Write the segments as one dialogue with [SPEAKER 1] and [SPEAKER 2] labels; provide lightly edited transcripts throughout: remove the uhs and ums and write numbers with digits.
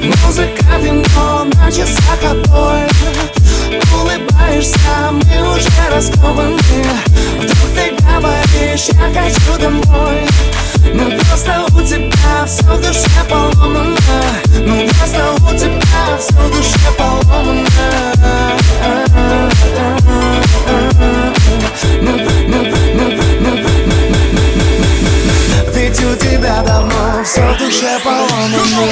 [SPEAKER 1] Музыка, вино, на часах отбой. Улыбаешься, мы уже раскованы. Вдруг ты говоришь, я хочу домой. Ну просто у тебя все в душе поломано. Ну просто у тебя все в душе поломано. Ведь у тебя давно все в душе поломано.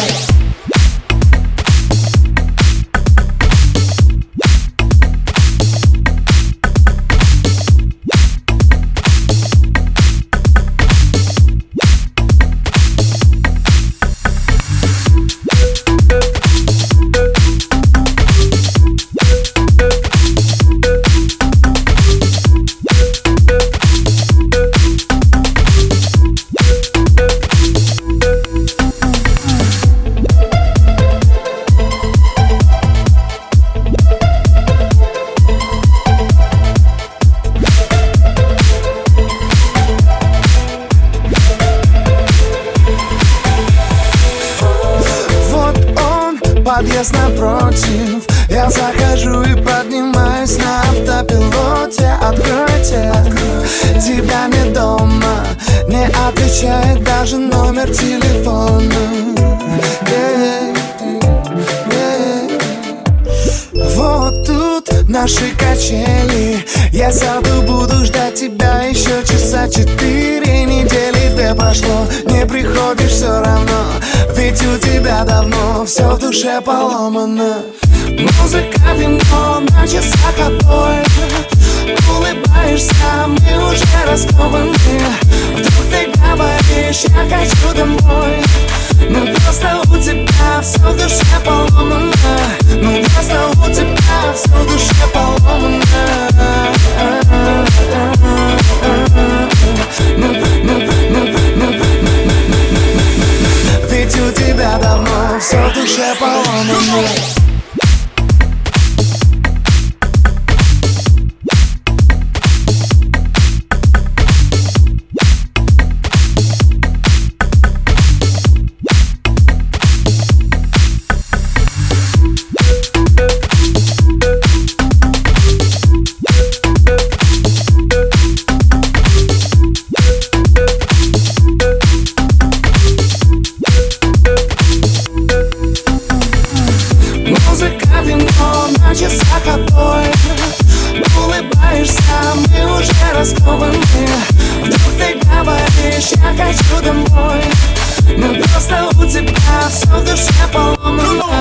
[SPEAKER 1] Подъезд напротив, я захожу и поднимаюсь на автопилоте. Откройте, тебя не дома, не отвечает даже номер телефона. Вот тут наши качели, я сяду, буду ждать тебя еще часа 4. Недели 2 прошло, не приходишь все равно. Ведь у тебя давно все в душе поломано. Музыка, вино, на часах отбой. Улыбаешься, мы уже раскованы. Вдруг ты говоришь, я хочу домой. Ну просто у тебя все в душе поломано. Ну просто у тебя все в душе поломано. Ведь у тебя давно все в душе поломано. Музыка, вино, на часах отбой. Улыбаешься, мы уже раскованы. Вдруг ты говоришь, я хочу домой. Ну просто у тебя все в душе поломано.